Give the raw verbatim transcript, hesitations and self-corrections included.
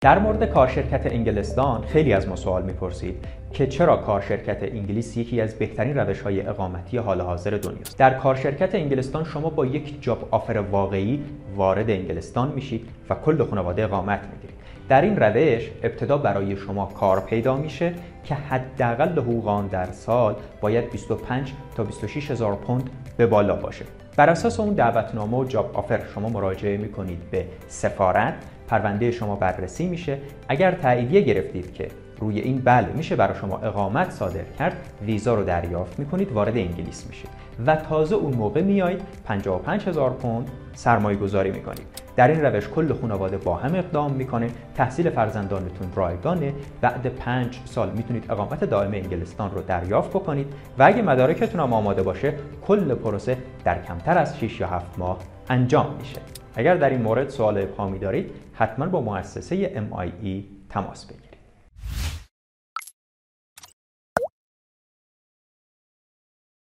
در مورد کارشرکت انگلستان خیلی از ما سوال میپرسید که چرا کارشرکت انگلیس یکی از بهترین روش‌های اقامتی حال حاضر دنیاست. در کارشرکت انگلستان شما با یک جاب آفر واقعی وارد انگلستان میشید و کل خانواده اقامت میگیرید. در این روش ابتدا برای شما کار پیدا میشه که حداقل حقوق آن در سال باید بیست و پنج تا بیست و شش هزار پوند به بالا باشه. بر اساس اون دعوتنامه و جاب آفر شما مراجعه میکنید به سفارت، پرونده شما بررسی میشه. اگر تاییدیه گرفتید که روی این بله میشه برای شما اقامت صادر کرد، ویزا رو دریافت میکنید، وارد انگلیس میشید و تازه اون موقع میایید پنجاه و پنج هزار پوند سرمایه گذاری میکنید. در این روش کل خانواده با هم اقدام میکنه، تحصیل فرزندانتون رایگانه، بعد پنج سال میتونید اقامت دائم انگلستان رو دریافت بکنید و اگه مدارکتون هم آماده باشه کل پروسه در کمتر از شش یا هفت ماه انجام میشه. اگر در این مورد سوال ابهامی دارید حتما با مؤسسه ام آی ای تماس بگیرید.